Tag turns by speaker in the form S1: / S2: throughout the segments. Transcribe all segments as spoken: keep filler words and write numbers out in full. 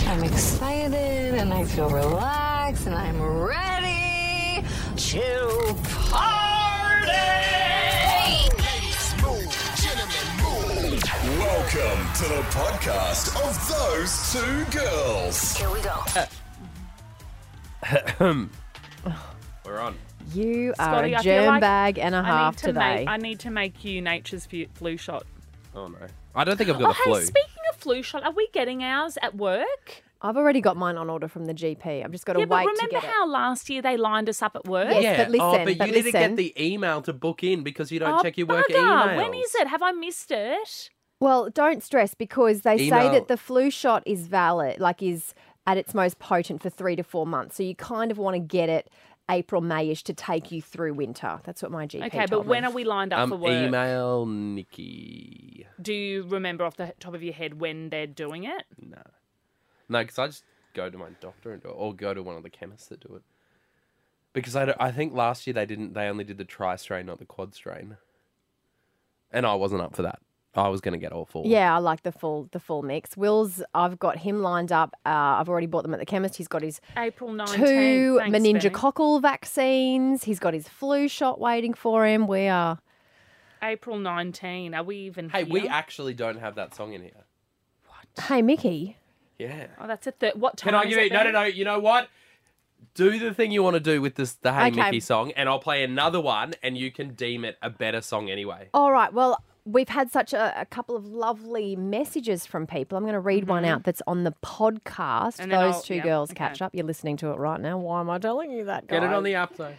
S1: I'm excited and I feel relaxed and I'm ready to party!
S2: Ladies, move. Gentlemen, move. Welcome to the podcast of those two girls.
S1: Here we go.
S3: We're on.
S4: You are
S5: Scotty,
S4: a
S5: I feel
S4: germ
S5: like
S4: bag and a
S5: I
S4: half
S5: need to
S4: today.
S5: Make, I need to make you nature's fu- flu shot.
S3: Oh, no. I don't think I've got
S5: Oh,
S3: the
S5: hey,
S3: flu.
S5: speaking of flu shot, are we getting ours at work?
S4: I've already got mine on order from the G P. I've just got to
S5: Yeah, but
S4: wait to
S5: remember
S4: get
S5: how last year they lined us up at work?
S4: Yes,
S3: yeah.
S4: but listen,
S3: oh, but,
S4: but
S3: you didn't
S4: listen.
S3: get the email to book in because you don't
S5: Oh,
S3: check your work
S5: bugger.
S3: emails.
S5: When is it? Have I missed it?
S4: it. Well, don't stress because they say
S3: Email.
S4: that the flu shot is valid, like is at its most potent for three to four months. So you kind of want to get it April, Mayish to take you through winter. That's what my G P
S5: Okay,
S4: told
S5: but when
S4: me.
S5: are we lined up
S3: Um,
S5: for work?
S3: email Nikki.
S5: Do you remember off the top of your head when they're doing it?
S3: No. No, because I just go to my doctor and do it, or go to one of the chemists that do it. Because I, don't- I think last year they didn't. They only did the tri strain, not the quad strain. And I wasn't up for that. I was going to get all four.
S4: Yeah, I like the full the full mix. Will's, I've got him lined up. Uh, I've already bought them at the chemist. He's got his
S5: April nineteenth.
S4: two
S5: Thanks,
S4: meningococcal vaccines. He's got his flu shot waiting for him. We are.
S5: Benny. April nineteenth. Are we even
S3: Hey,
S5: here?
S3: we actually don't have that song in here.
S4: Hey, Mickey.
S3: Yeah.
S5: Oh, that's a third. What time
S3: Can I
S5: is
S3: give
S5: it
S3: you? No, no,
S5: then?
S3: no. You know what? Do the thing you want to do with this, the Hey
S4: Okay.
S3: Mickey song, and I'll play another one, and you can deem it a better song anyway.
S4: All right. Well, we've had such a, a couple of lovely messages from people. I'm going to read one out that's on the podcast.
S5: And then
S4: Those
S5: I'll-
S4: two
S5: yeah,
S4: girls
S5: okay.
S4: catch up. You're listening to it right now. Why am I telling you that, guys?
S3: Get it on the app, though.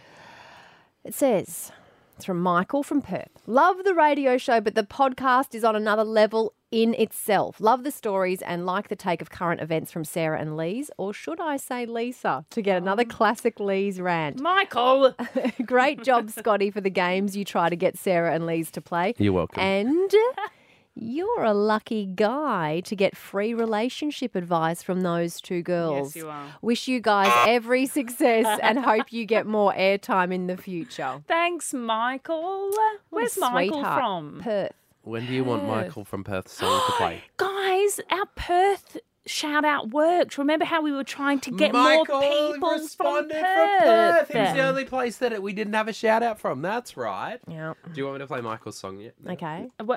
S4: It says, it's from Michael from Perth. Love the radio show, but the podcast is on another level in itself. Love the stories and like the take of current events from Sarah and Lee's, or should I say Lisa, to get another classic Lee's rant.
S5: Michael.
S4: Great job, Scotty, for the games you try to get Sarah and Lee's to play.
S3: You're welcome.
S4: And you're a lucky guy to get free relationship advice from those two girls.
S5: Yes, you are.
S4: Wish you guys every success and hope you get more airtime in the future.
S5: Thanks, Michael.
S4: What a
S5: Where's Michael
S4: sweetheart.
S5: from?
S4: Perth.
S3: When do you want Michael from Perth's song to play?
S5: Guys, our Perth shout out worked. Remember how we were trying to get
S3: Michael
S5: more people
S3: responded
S5: from
S3: from
S5: Perth?
S3: Perth. It was the only place that it, we didn't have a shout out from. That's right.
S4: Yeah.
S3: Do you want me to play Michael's song yet? No.
S4: Okay.
S5: What-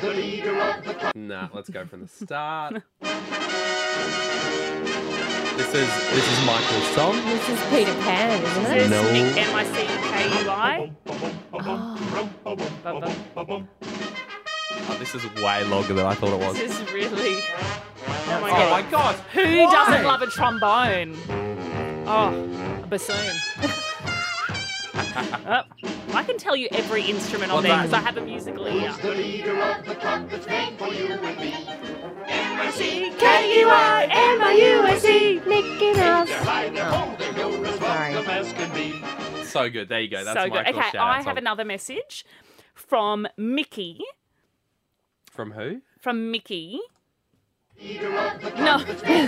S3: Nah, let's go from the start. This is this is Michael's song.
S4: This is Peter Pan, isn't
S5: Is
S4: it?
S5: this
S3: No.
S5: Nick M I C K U I?
S3: Oh, this is way longer than I thought it was.
S5: This is really. Oh my
S3: Oh
S5: god.
S3: my god!
S5: Who
S3: Why?
S5: doesn't love a trombone? Oh, a bassoon. Oh, I can tell you every instrument on
S3: What's
S5: there
S3: that?
S5: because I have a musical ear. M I C K U I M I U S E
S4: Mickey Mouse. Sorry.
S3: So good. There you go. That's
S5: So good.
S3: Michael's
S5: Okay,
S3: shout out
S5: I have
S3: song.
S5: another message from Mickey.
S3: From who?
S5: From Mickey. No.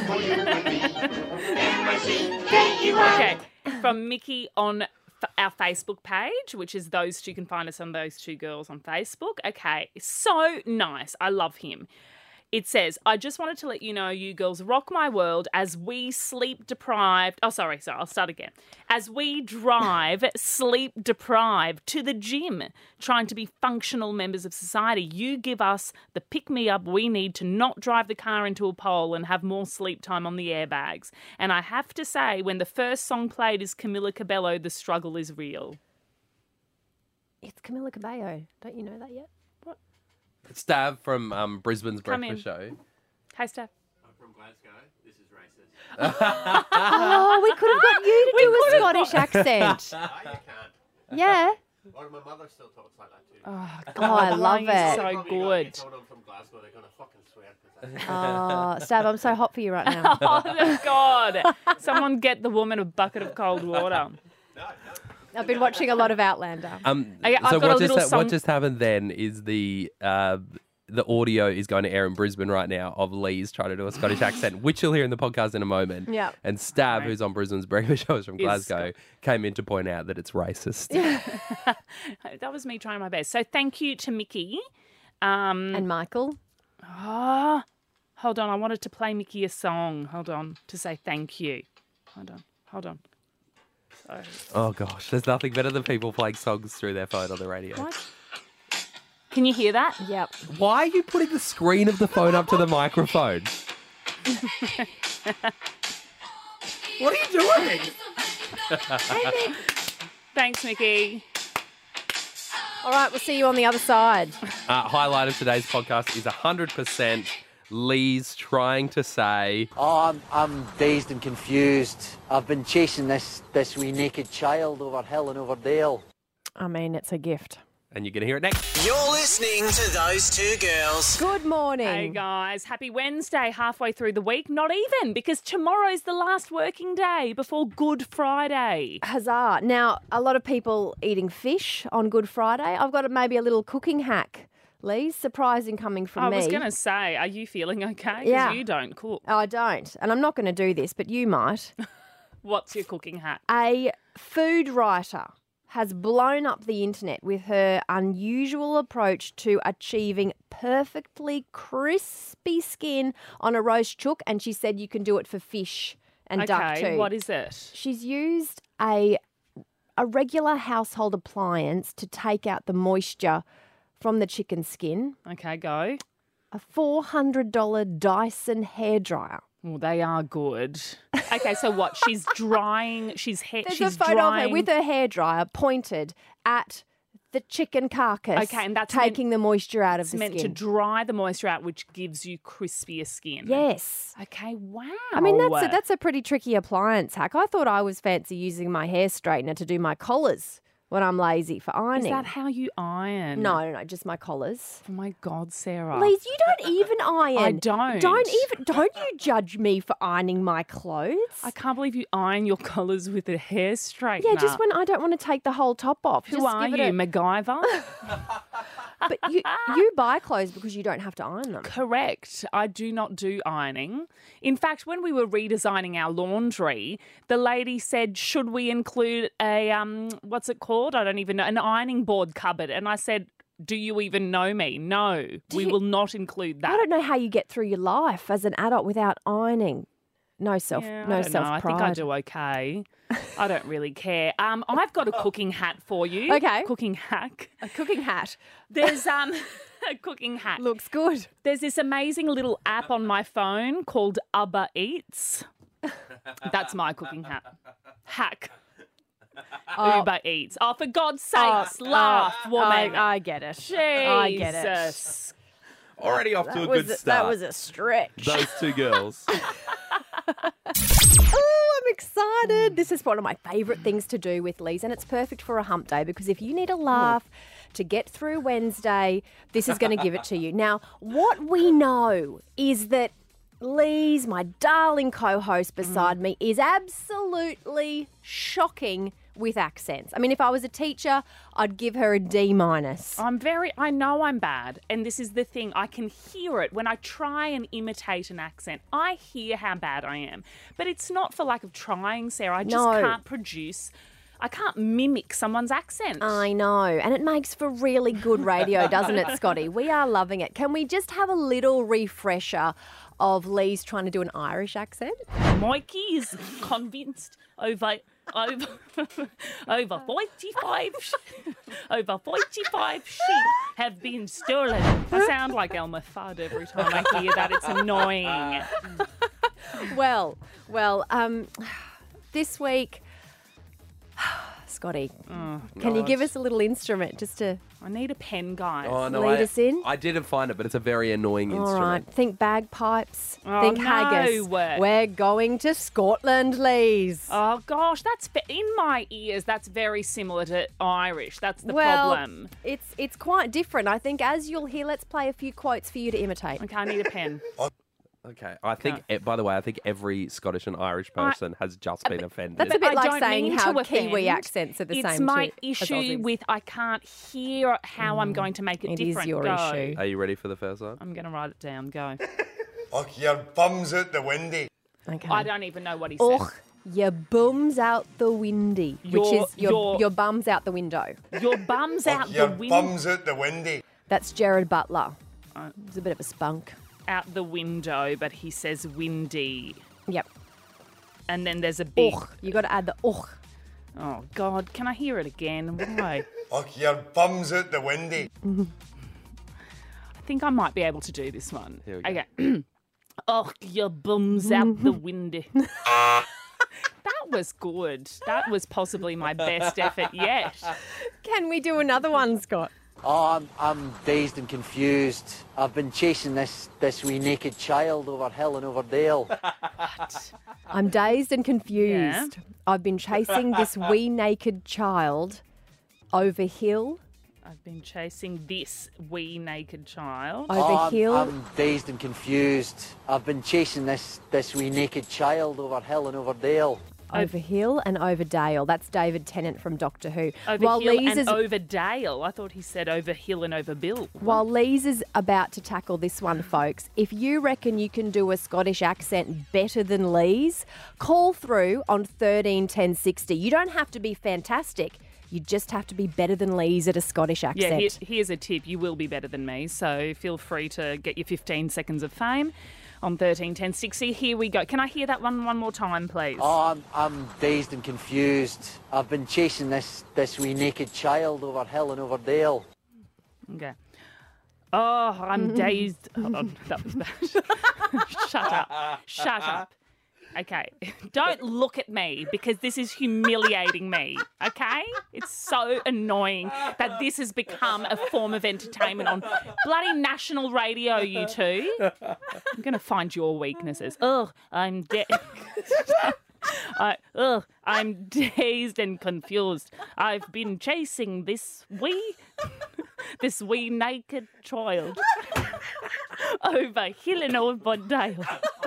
S5: Okay, from Mickey on f- our Facebook page, which is those two. You can find us on those two girls on Facebook. Okay, so nice. I love him. It says, I just wanted to let you know you girls rock my world as we sleep deprived. Oh, sorry, sorry, I'll start again. As we drive sleep deprived to the gym, trying to be functional members of society. You give us the pick me up we need to not drive the car into a pole and have more sleep time on the airbags. And I have to say, when the first song played is Camila Cabello, the struggle is real.
S4: It's Camila Cabello. Don't you know that yet?
S3: Stav from um, Brisbane's
S5: Come
S3: Breakfast
S5: in.
S3: Show.
S5: Hey, Steph.
S6: I'm from Glasgow. This is racist.
S4: Oh, we could have got you to
S5: We
S4: do a
S5: could have
S4: Scottish accent.
S6: No, you can't.
S4: Yeah.
S6: Well, my mother still talks like that too.
S4: Oh, I love
S5: He's
S4: it.
S5: so
S6: Probably got-
S5: good.
S6: If someone from Glasgow, they're gonna fucking swear. 'cause
S4: Oh,
S6: that's-
S4: Stab, I'm so hot for you right now.
S5: Oh, God. Someone get the woman a bucket of cold water.
S4: I've been watching a lot of Outlander.
S3: Um,
S5: Okay, I've
S3: so
S5: got a
S3: what just,
S5: little
S3: ha- what
S5: song-
S3: just happened then is the uh, the audio is going to air in Brisbane right now of Lee's trying to do a Scottish accent, which you'll hear in the podcast in a moment.
S4: Yeah.
S3: And Stab,
S5: Right.
S3: who's on Brisbane's Breakfast Show, is from
S5: Is
S3: Glasgow, came in to point out that it's racist.
S5: That was me trying my best. So thank you to Mickey. Um,
S4: And Michael.
S5: oh, Hold on, I wanted to play Mickey a song. Hold on, to say thank you. Hold on, hold on. Sorry.
S3: Oh gosh, there's nothing better than people playing songs through their phone on the radio.
S5: What? Can you hear that?
S4: Yep.
S3: Why are you putting the screen of the phone up to the microphone? What are you doing?
S5: Thanks, Mickey.
S4: All right, we'll see you on the other side.
S3: Uh, highlight of today's podcast is one hundred percent Lee's trying to say,
S7: Oh, I'm, I'm dazed and confused. I've been chasing this, this wee naked child over hill and over dale.
S4: I mean, it's a gift.
S3: and you're going to hear it next.
S8: You're listening to Those Two Girls.
S4: Good morning.
S5: Hey guys, happy Wednesday, halfway through the week. Not even, because tomorrow's the last working day before Good Friday.
S4: Huzzah. Now, a lot of people eating fish on Good Friday. I've got maybe a little cooking hack, Lee. Surprising coming from
S5: I
S4: me.
S5: was going to say, are you feeling okay? Because
S4: Yeah.
S5: you don't cook.
S4: I don't. And I'm not going to do this, but you might.
S5: What's your cooking hat?
S4: A food writer has blown up the internet with her unusual approach to achieving perfectly crispy skin on a roast chook, and she said you can do it for fish and duck
S5: Okay,
S4: too.
S5: what is it?
S4: She's used a a regular household appliance to take out the moisture from the chicken skin.
S5: Okay, go.
S4: A four hundred dollars Dyson hairdryer.
S5: Well, they are good. Okay, so what? She's drying. She's he-
S4: There's
S5: she's
S4: a photo
S5: drying.
S4: of her with her hairdryer pointed at the chicken carcass.
S5: Okay, and that's
S4: taking the moisture out of
S5: It's
S4: the
S5: meant to
S4: skin.
S5: dry the moisture out, which gives you crispier skin.
S4: Yes.
S5: Okay. Wow.
S4: I mean, that's a, that's a pretty tricky appliance hack. I thought I was fancy using my hair straightener to do my collars when I'm lazy for
S5: Is
S4: ironing.
S5: that how you iron?
S4: No, no, no, just my collars.
S5: Oh my God, Sarah.
S4: Please, you don't even iron.
S5: I don't.
S4: Don't even. Don't you judge me for ironing my clothes?
S5: I can't believe you iron your collars with a hair straightener.
S4: Yeah, just when I don't want to take the whole top off.
S5: Who
S4: just
S5: are
S4: give
S5: you,
S4: it a-
S5: MacGyver?
S4: But you, you buy clothes because you don't have to iron them.
S5: Correct. I do not do ironing. In fact, when we were redesigning our laundry, the lady said, should we include a, um, what's it called? I don't even know, an ironing board cupboard. And I said, do you even know me? No, we
S4: you-
S5: will not include that.
S4: I don't know how you get through your life as an adult without ironing. No self,
S5: Yeah,
S4: no
S5: I don't
S4: self
S5: know. I
S4: pride.
S5: think I do okay. I don't really care. Um, I've got a cooking hat for you.
S4: Okay.
S5: Cooking hack.
S4: A cooking hat
S5: There's um a cooking hat.
S4: looks good.
S5: There's this amazing little app on my phone called Uber Eats. That's my cooking hat. Hack. Uber Eats. Oh, for God's sakes, laugh, woman.
S4: I, I get it. I get it.
S5: Jesus.
S3: Already off to
S4: That
S3: a
S4: was
S3: good
S4: a,
S3: start.
S4: that was a stretch.
S3: Those two girls.
S4: Oh, I'm excited. This is one of my favourite things to do with Lee's, and it's perfect for a hump day because if you need a laugh to get through Wednesday, this is going to give it to you. Now, what we know is that Lee's, my darling co-host beside me, is absolutely shocking with accents. I mean, if I was a teacher, I'd give her a D minus.
S5: I'm very, I know I'm bad. And this is the thing, I can hear it when I try and imitate an accent. I hear how bad I am. But it's not for lack of trying, Sarah. I just
S4: No.
S5: can't produce, I can't mimic someone's accent.
S4: I know, and it makes for really good radio, doesn't it, Scotty? We are loving it. Can we just have a little refresher of Lee's trying to do an Irish accent?
S5: Mikey is convinced over over over forty-five sh- over forty-five sheep have been stolen. I sound like Elmer Fudd every time I hear that. It's annoying.
S4: Well, well, um, this week, Scotty, can you give us a little instrument just to?
S5: I need a pen, guys.
S3: Oh, no,
S4: Lead
S3: I,
S4: us in?
S3: I didn't find it, but it's a very annoying
S4: All
S3: instrument.
S4: right, think bagpipes,
S5: Oh,
S4: think
S5: no.
S4: haggis. We're going to Scotland, Lees.
S5: Oh gosh, that's ve- in my ears. That's very similar to Irish. That's the
S4: well,
S5: problem.
S4: it's it's quite different. I think as you'll hear, let's play a few quotes for you to imitate.
S5: Okay, I need a pen.
S3: Okay, I think, e by the way, I think every Scottish and Irish person has just been offended.
S4: That's a
S5: But
S4: bit
S5: I
S4: like
S5: don't
S4: saying
S5: mean
S4: how
S5: to
S4: Kiwi
S5: offend.
S4: accents are the
S5: it's
S4: same
S5: my
S4: too, as
S5: issue
S4: Aussies.
S5: with I can't hear how I'm going to make it,
S4: It is
S5: different.
S4: your
S5: Go.
S4: issue.
S3: Are you ready for the first one?
S5: I'm going to write it down. Go.
S9: Och, your bum's out the windy.
S4: Okay.
S5: I don't even know what he said.
S4: Och, your bum's out the windy, which
S5: Your-
S4: is your,
S5: your-
S4: your bum's out the window.
S5: Your bum's
S9: Och,
S5: out
S9: your
S5: the window.
S9: bum's out the windy.
S4: That's Jared Butler. He's a bit of a spunk.
S5: out the window, but he says windy.
S4: Yep.
S5: And then there's a big...
S4: Ugh. You got to add the ugh.
S5: Oh, God, can I hear it again? Why?
S9: Och, your bum's out the windy.
S5: I think I might be able to do this one.
S3: Here we go.
S5: Okay. Oh, your bum's out the windy. That was good. That was possibly my best effort yet.
S4: Can we do another one, Scott?
S7: Oh, I'm, I'm dazed and confused. I've been chasing this, this wee naked child over hill and over dale.
S4: I'm dazed and confused.
S5: Yeah.
S4: I've been chasing this wee naked child over hill,
S5: I've been chasing this wee naked child.
S4: over
S7: Oh, I'm,
S4: hill.
S7: I'm dazed and confused. I've been chasing this, this wee naked child over hill and over dale.
S4: Over hill and over dale. That's David Tennant from Doctor Who.
S5: Over
S4: While
S5: hill
S4: Lees
S5: and
S4: is,
S5: over Dale. I thought he said over hill and over Bill.
S4: while Lees is about to tackle this one, folks, if you reckon you can do a Scottish accent better than Lees, call through on thirteen ten sixty. You don't have to be fantastic. You just have to be better than Lees at a Scottish
S5: Yeah,
S4: accent.
S5: here, here's a tip. You will be better than me, so feel free to get your fifteen seconds of fame on thirteen ten sixty. Here we go. Can I hear that one one more time, please?
S7: Oh, I'm, I'm dazed and confused. I've been chasing this, this wee naked child over hill and over dale.
S5: Okay. Oh, I'm dazed. Hold on, that was bad. Shut up. Shut up. Okay. Don't look at me because this is humiliating me, okay? It's so annoying that this has become a form of entertainment on bloody national radio, you two. I'm going to find your weaknesses. Ugh, I'm dead. I, ugh, I'm dazed and confused. I've been chasing this wee, this wee naked child over hill and over dale.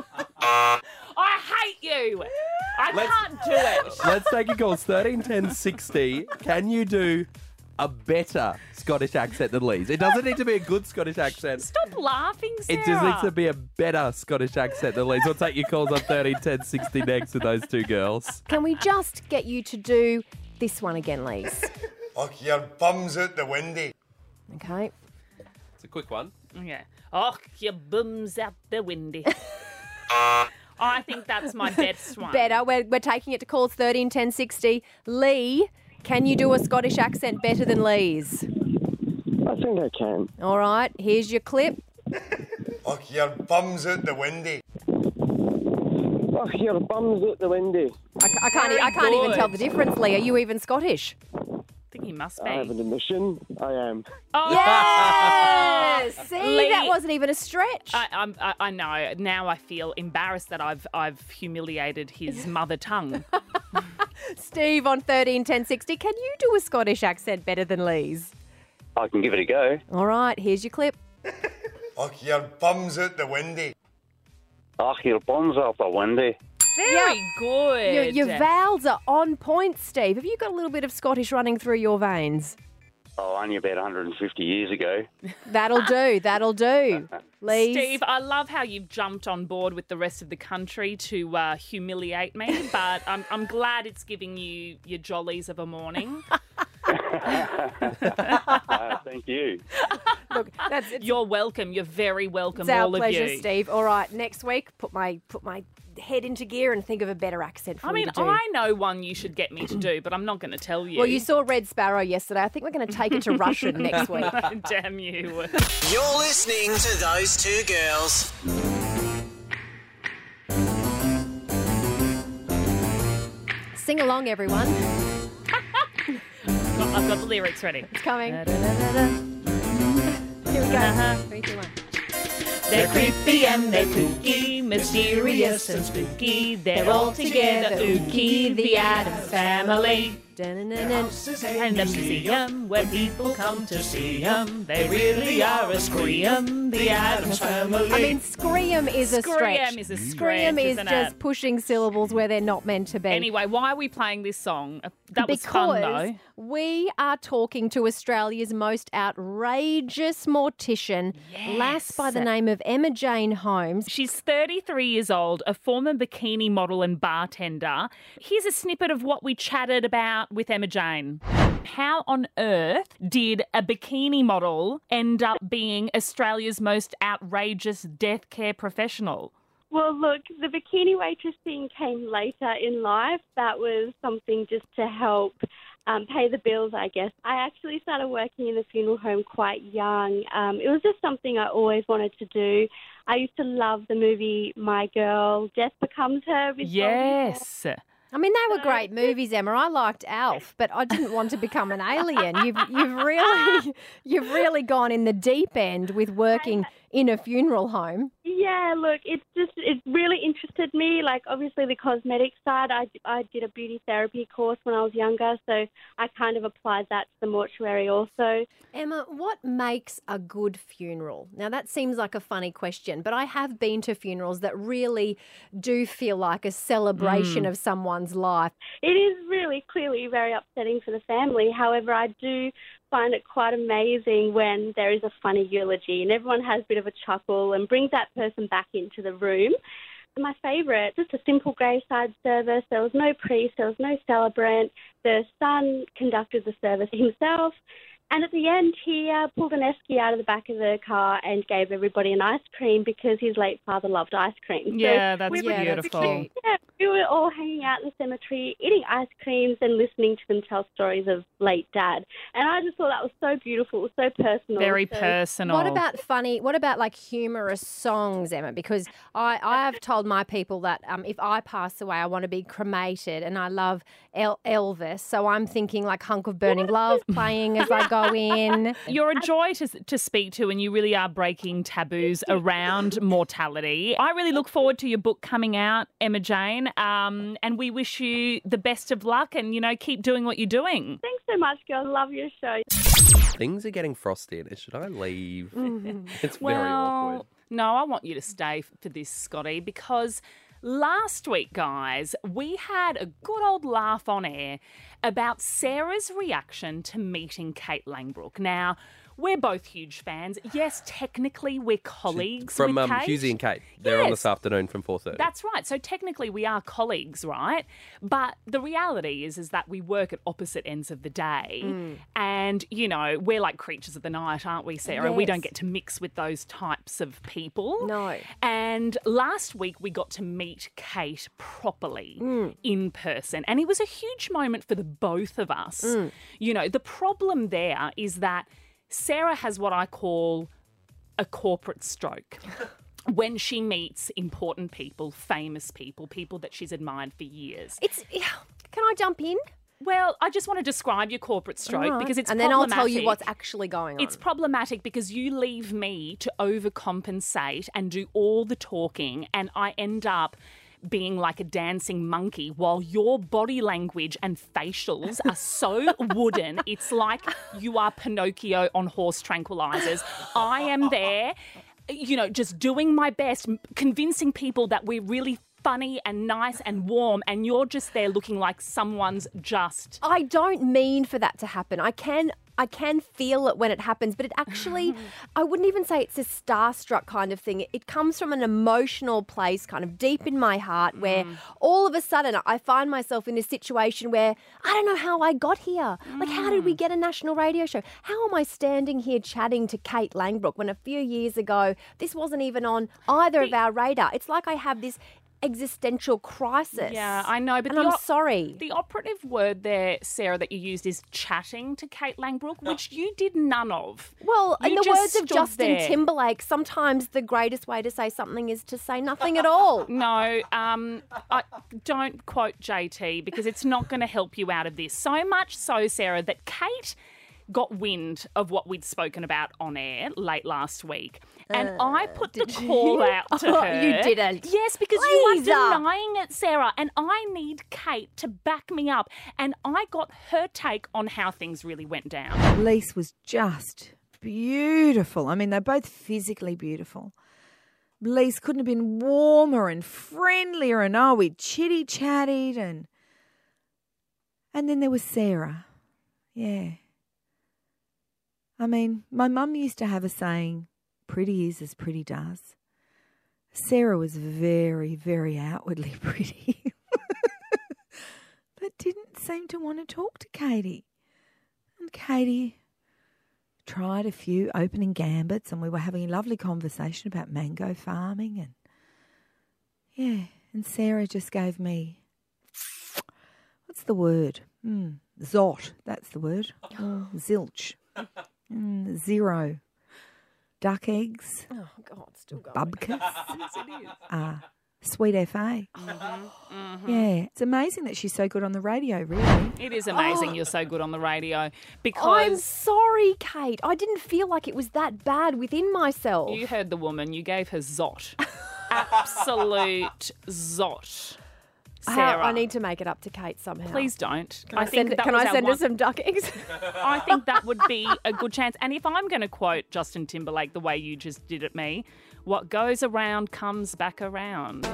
S5: I hate you. I
S3: Let's-
S5: can't do it.
S3: Let's take a call. thirteen ten sixty. Can you do a better Scottish accent than Lee's? It doesn't need to be a good Scottish accent.
S5: Stop laughing, Sarah.
S3: It just needs to be a better Scottish accent than Lee's. We'll take your calls on thirteen ten sixty next with those two girls.
S4: Can we just get you to do this one again, Lees?
S9: Och, your bum's out the windy.
S4: Okay.
S3: It's a quick one.
S5: Yeah. Oh, your bum's out the windy. I think that's my best one.
S4: Better. We're, we're taking it to calls thirteen ten sixty. Lee, can you do a Scottish accent better than Lee's?
S10: I think I can.
S4: All right, here's your clip.
S9: Och, your bum's out the windy.
S10: Oh, your bum's out the windy.
S4: I, ca- I can't, e- I
S5: Very
S4: can't even
S5: good.
S4: tell the difference, Lee. Are you even Scottish?
S5: I think he must
S10: I have
S5: be.
S10: an admission. I am.
S5: Oh,
S4: Yes! See,
S5: Lee-
S4: that wasn't even a stretch.
S5: I, I'm, I, I know. Now I feel embarrassed that I've I've humiliated his mother tongue.
S4: Steve on thirteen ten sixty, can you do a Scottish accent better than Lee's?
S10: I can give it a go.
S4: All right, here's your clip.
S9: Och, your bum's out the windy.
S10: Oh, your bum's out the windy.
S5: Very good.
S4: Your, your vowels are on point, Steve. Have you got a little bit of Scottish running through your veins?
S10: Oh, only about one hundred fifty years ago.
S4: That'll do, that'll do. Lee's.
S5: Steve, I love how you've jumped on board with the rest of the country to uh, humiliate me, but I'm, I'm glad it's giving you your jollies of a morning.
S10: Uh, thank you.
S4: Look, that's it's,
S5: You're welcome. You're very welcome,
S4: it's our
S5: all of
S4: pleasure,
S5: you.
S4: Steve. All right, next week, put my put my head into gear and think of a better accent for
S5: I
S4: you
S5: mean,
S4: to do.
S5: I know one you should get me to do, but I'm not going to tell you.
S4: Well, you saw Red Sparrow yesterday. I think we're going to take it to Russian next week.
S5: Damn you.
S8: You're listening to Those Two Girls.
S4: Sing along, everyone.
S5: I've got the lyrics ready.
S4: It's coming.
S5: Da, da, da, da, da.
S4: Here we go.
S5: Uh-huh.
S4: Three, two, one.
S5: They're creepy and they're kooky, mysterious and spooky. They're all together ooky, the Addams Family.
S4: Dun-dun-dun-dun.
S5: And a museum where people come to see 'em. They really are a scream, the Addams Family.
S4: I mean, scream is a stretch.
S5: Scream is a stretch,
S4: Scream is
S5: isn't
S4: just
S5: it?
S4: pushing syllables where they're not meant to be.
S5: Anyway, why are we playing this song? Uh, That was
S4: because
S5: fun, though.
S4: we are talking to Australia's most outrageous mortician, lass by the name of Emma Jane Holmes.
S5: She's thirty-three years old, a former bikini model and bartender. Here's a snippet of what we chatted about with Emma Jane. How on earth did a bikini model end up being Australia's most outrageous death care professional?
S11: Well, look, the bikini waitress thing came later in life. That was something just to help um, pay the bills, I guess. I actually started working in the funeral home quite young. Um, it was just something I always wanted to do. I used to love the movie My Girl, Death Becomes Her. With
S5: Yes.
S4: I mean, they were great movies, Emma. I liked Alf, but I didn't want to become an alien. You've you've really you've really gone in the deep end with working in a funeral home.
S11: Yeah, look, it's just, it really interested me. Like, obviously the cosmetic side, I, I did a beauty therapy course when I was younger, so I kind of applied that to the mortuary also.
S4: Emma, what makes a good funeral? Now, that seems like a funny question, but I have been to funerals that really do feel like a celebration
S11: Mm.
S4: of someone's life.
S11: It is really clearly very upsetting for the family. However, I do find it quite amazing when there is a funny eulogy and everyone has a bit of a chuckle and brings that person back into the room. My favourite, just a simple graveside service. There was no priest, there was no celebrant. The son conducted the service himself. And at the end, he uh, pulled an esky out of the back of the car and gave everybody an ice cream because his late father loved ice cream.
S5: Yeah, that's
S11: we were,
S5: beautiful.
S11: Yeah, we were all hanging out in the cemetery, eating ice creams and listening to them tell stories of late dad. And I just thought that was so beautiful, so personal.
S5: Very
S11: so-
S5: personal.
S4: What about funny, what about like humorous songs, Emma? Because I, I have told my people that um, if I pass away, I want to be cremated, and I love El- Elvis. So I'm thinking like Hunk of Burning Love playing as I go in.
S5: You're a joy to, to speak to, and you really are breaking taboos around mortality. I really look forward to your book coming out, Emma Jane, um, and we wish you the best of luck and, you know, keep doing what you're doing.
S11: Thanks so much, girls. Love your show.
S3: Things are getting frosty. Should I leave? It's
S5: well,
S3: very awkward.
S5: No, I want you to stay for this, Scotty, because last week, guys, we had a good old laugh on air about Sarah's reaction to meeting Kate Langbroek. Now, we're both huge fans. Yes, technically we're colleagues
S3: From
S5: with
S3: um,
S5: Kate.
S3: Husey and Kate. They're on
S5: Yes.
S3: this afternoon from four thirty.
S5: That's right. So technically we are colleagues, right? But the reality is is that we work at opposite ends of the day.
S4: Mm.
S5: And, you know, we're like creatures of the night, aren't we, Sarah? We
S4: Yes.
S5: don't get to mix with those types of people.
S4: No.
S5: And last week we got to meet Kate properly
S4: Mm.
S5: in person. And it was a huge moment for the both of us.
S4: Mm.
S5: You know, the problem there is that Sarah has what I call a corporate stroke. When she meets important people, famous people, people that she's admired for years.
S4: It's. Can I jump in?
S5: Well, I just want to describe your corporate stroke
S4: All right.
S5: because it's
S4: and then I'll tell you
S5: problematic.
S4: what's actually going on.
S5: It's problematic because you leave me to overcompensate and do all the talking, and I end up being like a dancing monkey while your body language and facials are so wooden. It's like you are Pinocchio on horse tranquilizers. I am there, you know, just doing my best, m- convincing people that we're really funny and nice and warm, and you're just there looking like someone's just...
S4: I don't mean for that to happen. I can I can feel it when it happens, but it actually, I wouldn't even say it's a starstruck kind of thing. It comes from an emotional place kind of deep in my heart where all of a sudden I find myself in a situation where I don't know how I got here. Like, how did we get a national radio show? How am I standing here chatting to Kate Langbroek when a few years ago this wasn't even on either of our radar? It's like I have this existential crisis.
S5: Yeah, I know, but
S4: and
S5: the
S4: I'm
S5: op-
S4: sorry.
S5: The operative word there, Sarah, that you used is chatting to Kate Langbroek, which you did none of.
S4: Well,
S5: You
S4: in the
S5: just
S4: words of
S5: stood
S4: Justin
S5: there.
S4: Timberlake, sometimes the greatest way to say something is to say nothing at all.
S5: No, um, I, don't quote J T because it's not going to help you out of this. So much so, Sarah, that Kate got wind of what we'd spoken about on air late last week. And
S4: Uh,
S5: I put the
S4: did you?
S5: call out to
S4: Oh,
S5: her.
S4: you didn't.
S5: Yes, because you
S4: Please,
S5: are
S4: uh.
S5: denying it, Sarah. And I need Kate to back me up. And I got her take on how things really went down.
S12: Lise was just beautiful. I mean, they're both physically beautiful. Lise couldn't have been warmer and friendlier, and oh, we chitty chatted, and and then there was Sarah. Yeah. I mean, my mum used to have a saying, pretty is as pretty does. Sarah was very, very outwardly pretty, but didn't seem to want to talk to Katie. And Katie tried a few opening gambits and we were having a lovely conversation about mango farming and yeah, and Sarah just gave me, what's the word? Mm, zot, that's the word. Oh, zilch. Mm, zero. Duck eggs.
S4: Oh, God, still going.
S12: Bubkas.
S5: Yes, it is.
S12: Uh, sweet F A.
S5: Mm-hmm, mm-hmm.
S12: Yeah, it's amazing that she's so good on the radio, really.
S5: It is amazing you're so good on the radio
S4: I'm
S5: because
S4: sorry, Kate. I didn't feel like it was that bad within myself.
S5: you heard the woman. You gave her zot. Absolute zot.
S4: How-
S5: Sarah.
S4: I need to make it up to Kate somehow.
S5: Please don't.
S4: Can I,
S5: think
S4: send,
S5: that
S4: can
S5: was
S4: I
S5: our
S4: send her
S5: one-
S4: some duck eggs?
S5: I think that would be a good chance. And if I'm going to quote Justin Timberlake the way you just did at me, what goes around comes back around.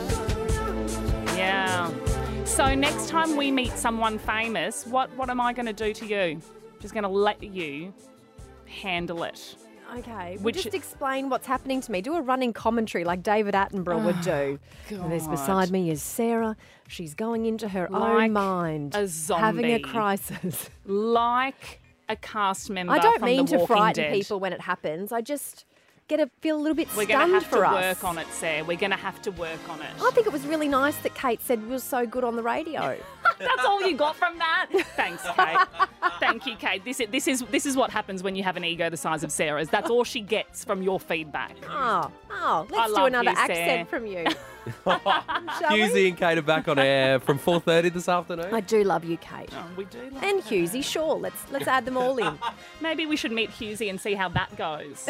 S5: Yeah. So next time we meet someone famous, what, what am I going to do to you? Just going to let you handle it.
S4: Okay, well,
S5: Which-
S4: just explain what's happening to me. Do a running commentary like David Attenborough would do. And there's beside me is Sarah. She's going into her
S5: Like
S4: own mind,
S5: a zombie.
S4: having a crisis.
S5: Like a cast member
S4: I don't
S5: from
S4: mean
S5: The
S4: to
S5: Walking
S4: frighten
S5: Dead.
S4: people when it happens. I just get to feel a little bit
S5: We're
S4: stunned
S5: going to have
S4: for
S5: to
S4: us.
S5: work on it, Sarah. We're going to have to work on it.
S4: I think it was really nice that Kate said we were so good on the radio.
S5: That's all you got from that? Thanks, Kate. Thank you, Kate. This is, this is this is what happens when you have an ego the size of Sarah's. That's all she gets from your feedback.
S4: Oh, oh,
S5: I
S4: let's do
S5: love
S4: another
S5: you, Sarah.
S4: accent from you. Shall we?
S3: Husey and Kate are back on air from four thirty this afternoon.
S4: I do love you, Kate.
S5: Oh, we do love
S4: And
S5: that.
S4: Husey, sure. Let's let's add them all in.
S5: Maybe we should meet Husey and see how that goes.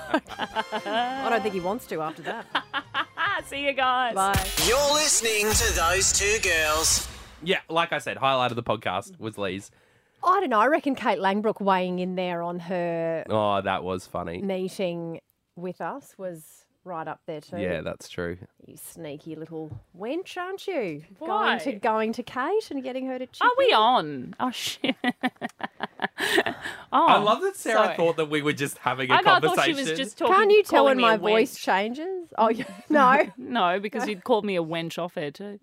S4: I don't think he wants to after that.
S5: See you guys.
S4: Bye.
S8: You're listening to Those Two Girls.
S3: Yeah, like I said, highlight of the podcast was Lee's.
S4: I don't know. I reckon Kate Langbrook weighing in there on her
S3: Oh, that was funny.
S4: meeting with us was right up there too.
S3: Yeah, that's true.
S4: You sneaky little wench, aren't you?
S5: Why?
S4: Going to going to Kate and getting her to chip
S5: Are we
S4: in?
S5: on? Oh, shit. oh,
S3: I love that Sarah
S5: sorry.
S3: thought that we were just having a
S5: I
S3: conversation.
S5: thought she was just talking.
S4: Can't you tell
S5: calling
S4: when
S5: me
S4: my
S5: a
S4: voice
S5: wench.
S4: changes? Oh, yeah. no.
S5: No, because you'd called me a wench off air too.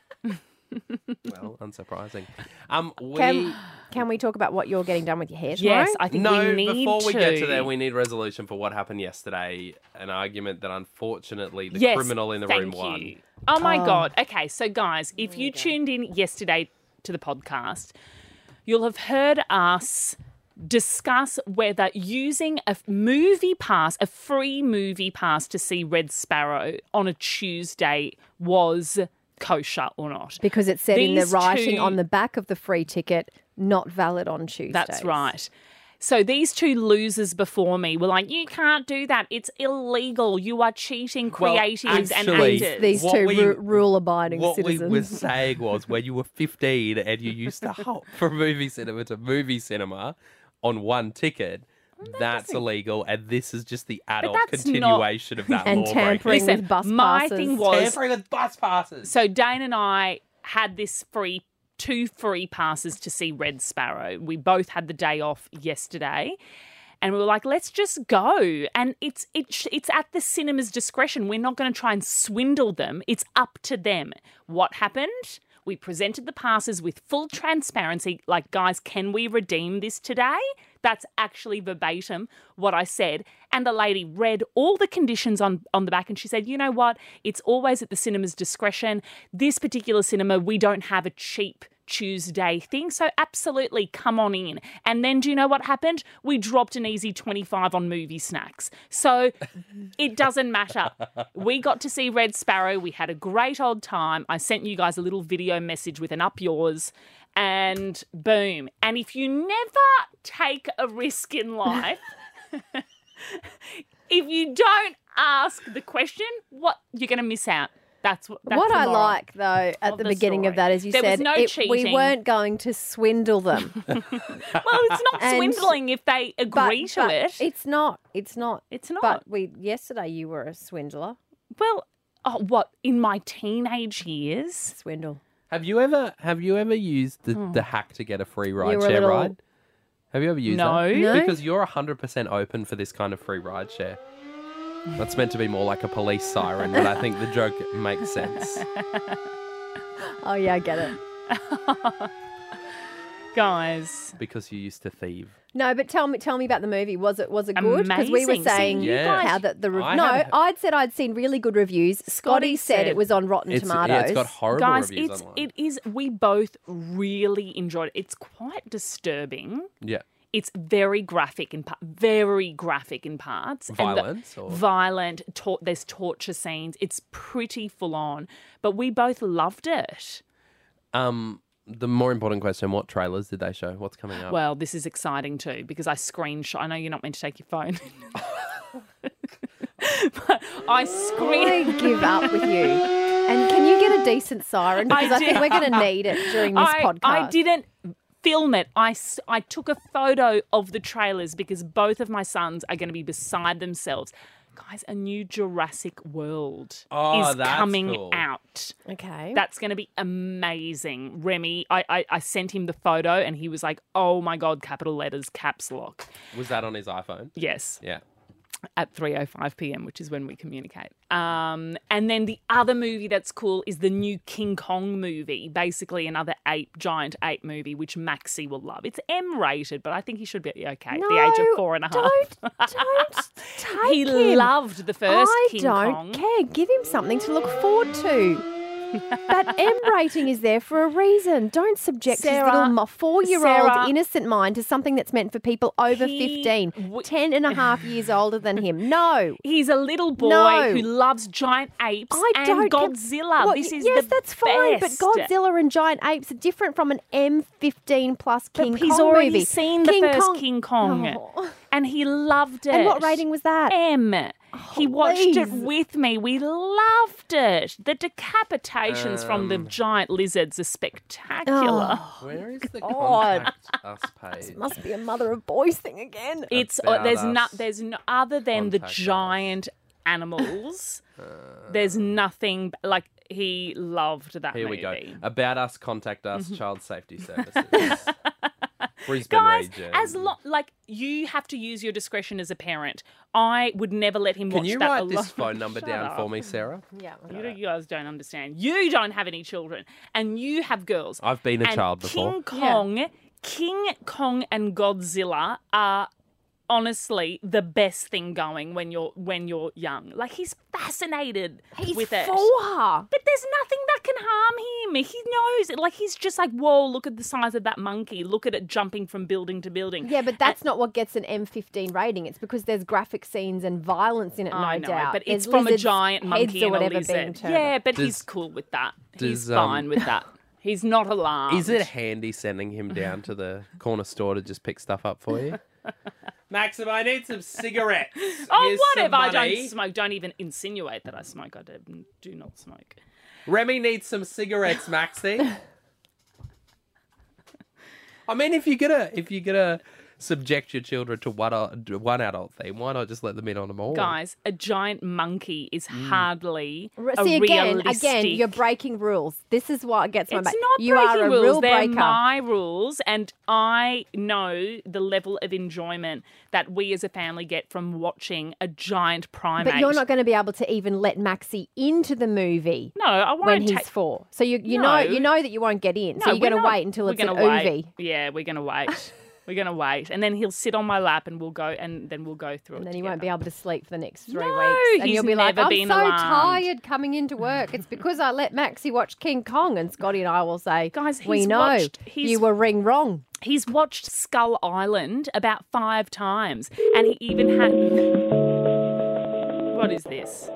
S3: Well, unsurprising. Um, we
S4: Can, can we talk about what you're getting done with your hair tomorrow?
S5: Yes, I think
S3: no.
S5: we need
S3: Before we get to
S5: to.
S3: there, we need resolution for what happened yesterday. An argument that unfortunately the
S5: Yes,
S3: criminal in the
S5: thank
S3: room
S5: you.
S3: won.
S5: Oh my
S4: Oh.
S5: God. Okay, so guys, if you tuned in yesterday to the podcast, you'll have heard us discuss whether using a movie pass, a free movie pass to see Red Sparrow on a Tuesday was kosher or not.
S4: Because it said in the
S5: These
S4: writing
S5: two-
S4: on the back of the free ticket, not valid on Tuesdays.
S5: That's right. So these two losers before me were like, you can't do that. It's illegal. You are cheating
S3: Well,
S5: creatives and
S3: actually,
S5: actors.
S4: These
S3: What
S4: two
S3: we-
S4: ru- rule-abiding
S3: What
S4: citizens.
S3: we were saying was when you were fifteen and you used to hop from movie cinema to movie cinema on one ticket, that's illegal, and this is just the adult
S5: that's
S3: continuation of that
S4: And
S3: law
S4: tampering
S3: breaking.
S4: with bus
S5: my
S4: passes.
S5: thing was
S3: Tampering with bus passes.
S5: so Dane and I had this free two free passes to see Red Sparrow. We both had the day off yesterday. And we were like, let's just go. And it's it's it's at the cinema's discretion. We're not going to try and swindle them. It's up to them. What happened? We presented the passes with full transparency. Like, guys, can we redeem this today? That's actually verbatim what I said. And the lady read all the conditions on, on the back and she said, you know what? It's always at the cinema's discretion. This particular cinema, we don't have a cheap Tuesday thing. So absolutely come on in. And then do you know what happened? We dropped an easy twenty-five on movie snacks. So it doesn't matter. We got to see Red Sparrow. We had a great old time. I sent you guys a little video message with an up yours and boom. And if you never take a risk in life, if you don't ask the question, what you're going to miss out. That's what. That's
S4: what
S5: the
S4: I
S5: moral
S4: like, though, at
S5: of
S4: the
S5: the
S4: beginning of
S5: story.
S4: that is you
S5: There was
S4: said
S5: no
S4: it- we
S5: cheating.
S4: weren't going to swindle them.
S5: Well, it's not
S4: And-
S5: swindling if they agree
S4: but,
S5: to
S4: but
S5: it.
S4: It's not. It's not.
S5: It's not.
S4: But we yesterday you were a swindler.
S5: Well, oh, what in my teenage years?
S4: Swindle.
S3: Have you ever have you ever used the,
S5: Hmm.
S3: the hack to get a free ride
S4: were a
S3: share
S4: little-
S3: ride? Have you ever used
S5: No.
S3: that?
S5: No.
S3: Because you're one hundred percent open for this kind of free ride share. That's meant to be more like a police siren, but I think the joke makes sense.
S4: Oh yeah, I get it.
S5: Guys.
S3: Because you used to thieve.
S4: No, but tell me, tell me about the movie. Was it was it good? Because we were
S5: Amazing. See,
S4: saying
S5: you
S3: Yeah.
S5: guys-
S4: how that the re-
S3: I
S4: no,
S3: haven't-
S4: I'd said I'd seen really good reviews. Scotty,
S5: Scotty
S4: said,
S5: said-
S4: it was on Rotten
S3: It's,
S4: Tomatoes.
S3: yeah, it's got horrible
S5: Guys,
S3: reviews
S5: it's
S3: online.
S5: it is. We both really enjoyed it. It's quite disturbing.
S3: Yeah.
S5: It's very graphic in part, very graphic in parts. And the-
S3: Violence or-
S5: violent. Tor- there's torture scenes. It's pretty full on. But we both loved it.
S3: Um, the more important question: what trailers did they show? What's coming up?
S5: Well, this is exciting too because I screenshot. I know you're not meant to take your phone. But I screen.
S4: I give up with you. And can you get a decent siren? Because I,
S5: I
S4: think
S5: did-
S4: we're going to need it during this
S5: I,
S4: podcast.
S5: I didn't film it. I, s- I took a photo of the trailers because both of my sons are going to be beside themselves. Guys, a new Jurassic World
S3: Oh,
S5: is
S3: that's
S5: coming
S3: cool.
S5: out.
S4: Okay.
S5: That's going to be amazing. Remy, I, I, I sent him the photo and he was like, oh my God, capital letters, caps lock.
S3: Was that on his iPhone?
S5: Yes.
S3: Yeah.
S5: At three oh five p.m., which is when we communicate. Um, and then the other movie that's cool is the new King Kong movie, basically another ape, giant ape movie, which Maxie will love. It's M-rated, but I think he should be okay at the age of
S4: No,
S5: four and a half.
S4: Don't, don't take
S5: He
S4: him.
S5: loved the first
S4: I
S5: King
S4: don't
S5: Kong.
S4: care. Give him something to look forward to. That M rating is there for a reason. Don't subject
S5: Sarah,
S4: his little mo- four-year-old
S5: Sarah,
S4: innocent mind to something that's meant for people over
S5: He
S4: fifteen,
S5: w-
S4: ten and a half years older than him. No.
S5: He's a little boy
S4: No.
S5: who loves giant apes
S4: I
S5: and
S4: don't care-
S5: Godzilla.
S4: Well,
S5: this is
S4: yes,
S5: the
S4: that's fine,
S5: best.
S4: but Godzilla and giant apes are different from an M fifteen plus King
S5: But he's
S4: Kong
S5: already
S4: movie.
S5: seen the
S4: King
S5: first
S4: Kong-
S5: King Kong,
S4: Oh.
S5: and he loved it.
S4: And what rating was that?
S5: M. he watched it
S4: please.
S5: with me. We loved it. The decapitations from the
S3: Um,
S5: giant lizards are spectacular.
S3: Where is the
S4: God.
S3: contact us page?
S4: Must be a mother of boys thing again.
S5: It's
S3: About
S5: uh, there's
S3: us.
S5: not there's no other than the
S3: Contact us.
S5: giant animals. there's nothing like he loved that
S3: Here
S5: movie.
S3: we go. About us, contact us, Child Safety Services. Brisbane
S5: Guys,
S3: region.
S5: as lo- like you have to use your discretion as a parent. I would never let him
S3: Can
S5: watch
S3: you
S5: that
S3: write
S5: alone.
S3: this phone number
S5: Shut
S3: down
S5: up.
S3: for me, Sarah?
S4: Yeah.
S5: You, you guys don't understand. You don't have any children, and you have girls.
S3: I've been a
S5: And
S3: child before.
S5: King Kong, King Kong, and Godzilla are honestly the best thing going when you're when you're young. Like he's fascinated
S4: He's
S5: with it.
S4: four.
S5: But there's nothing that can harm him. He knows it. Like he's just like, whoa, look at the size of that monkey. Look at it jumping from building to building.
S4: Yeah, but that's not what gets an M fifteen rating. It's because there's graphic scenes and violence in it, no
S5: I know,
S4: doubt.
S5: but
S4: There's
S5: it's from a
S4: lizards'
S5: giant
S4: heads
S5: monkey
S4: or
S5: and a
S4: whatever
S5: lizard.
S4: being turned.
S5: Yeah, but
S3: Does-
S5: he's cool with that. he's
S3: does,
S5: fine
S3: um,
S5: with that. He's not alarmed.
S3: Is it handy sending him down to the corner store to just pick stuff up for you? Maxim, I need some cigarettes.
S5: Oh,
S3: Here's
S5: whatever.
S3: some
S5: I
S3: money.
S5: don't smoke. Don't even insinuate that I smoke. I do, do not smoke.
S3: Remy needs some cigarettes, Maxie. I mean, if you're gonna if you're gonna subject your children to one uh, one adult theme, why not just let them in on them all?
S5: Guys, a giant monkey is hardly
S4: R-
S5: a
S4: See, again,
S5: realistic...
S4: again, you're breaking rules. This is what gets my
S5: It's
S4: back.
S5: not
S4: You
S5: breaking
S4: are a
S5: rules.
S4: rule
S5: They're
S4: breaker.
S5: my rules, and I know the level of enjoyment that we as a family get from watching a giant primate.
S4: But you're not going to be able to even let Maxie into the movie.
S5: No, I won't
S4: when he's
S5: take-
S4: four. So you you
S5: No.
S4: know you know that you won't get in. so
S5: No,
S4: you're
S5: we're
S4: going to
S5: not-
S4: wait until
S5: we're
S4: it's an
S5: gonna wait.
S4: oovie.
S5: Yeah, we're going to wait. We're going to wait. And then he'll sit on my lap and we'll go, and then we'll go through
S4: And
S5: it
S4: then you
S5: together.
S4: won't be able to sleep for the next three
S5: No,
S4: weeks. And
S5: he's
S4: you'll be like,
S5: never
S4: I'm
S5: been
S4: so
S5: alarmed."
S4: tired coming into work. It's because I let Maxie watch King Kong. And Scotty and I will say,
S5: Guys,
S4: we
S5: he's
S4: know
S5: watched- he's-
S4: you were ring wrong.
S5: He's watched Skull Island about five times, and he even had... What is this?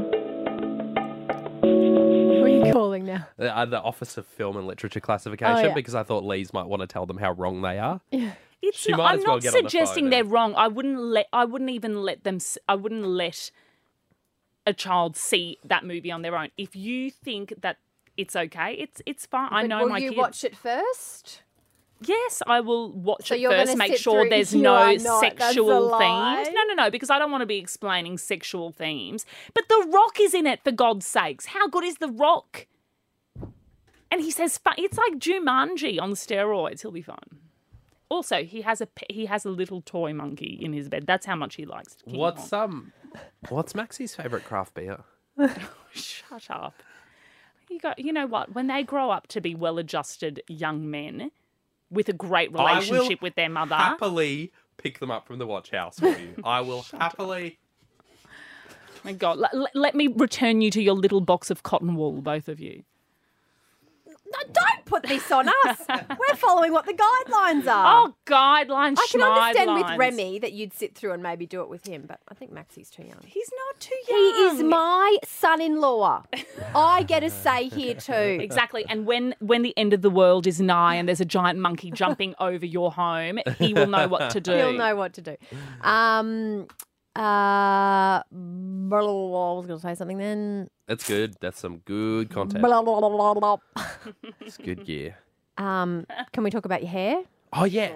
S4: Who are you calling now?
S3: The, uh, the Office of Film and Literature Classification,
S4: Oh, yeah.
S3: because I thought Lee's might want to tell them how wrong they are.
S5: It's
S3: She
S5: not,
S3: might
S5: I'm
S3: as well
S5: not
S3: get on the
S5: suggesting
S3: phone
S5: they're
S3: and-
S5: wrong. I wouldn't let. I wouldn't even let them. s- I wouldn't let a child see that movie on their own. If you think that it's okay, it's it's fine. I
S4: But
S5: know
S4: will
S5: my
S4: you
S5: kids.
S4: watch it first?
S5: Yes, I will watch
S4: So
S5: it
S4: you're
S5: first.
S4: gonna
S5: Make
S4: sit
S5: sure
S4: through-
S5: there's
S4: You
S5: no
S4: are not. That's a
S5: sexual
S4: lie.
S5: themes. No, no, no, because I don't want to be explaining sexual themes. But The Rock is in it, for God's sakes. How good is The Rock? And he says, fu- it's like Jumanji on steroids. He'll be fine. Also, he has a pe- he has a little toy monkey in his bed. That's how much he likes. King
S3: What's
S5: Kong.
S3: um, what's Maxie's favourite craft beer?
S5: Shut up. You got. You know what? When they grow up to be well-adjusted young men, with a great
S3: I will
S5: relationship with their mother.
S3: Happily pick them up from the watch house for you. I will happily.
S5: My God, let, let me return you to your little box of cotton wool, both of you.
S4: No, don't put this on us. We're following what the guidelines are.
S5: Oh, guidelines,
S4: I can understand with
S5: schmidelines.
S4: Remy that you'd sit through and maybe do it with him, but I think Maxie's too young.
S5: He's not too
S4: He
S5: young.
S4: is my son-in-law. I get a say here too.
S5: Exactly. And when, when the end of the world is nigh and there's a giant monkey jumping over your home, he will know what to do.
S4: He'll know what to do. Um, uh, blah, blah, blah, I was going to say something then.
S3: That's good. That's some good content.
S4: Blah, blah, blah, blah, blah.
S3: It's good gear.
S4: Um, can we talk about your hair?
S3: Oh, yeah.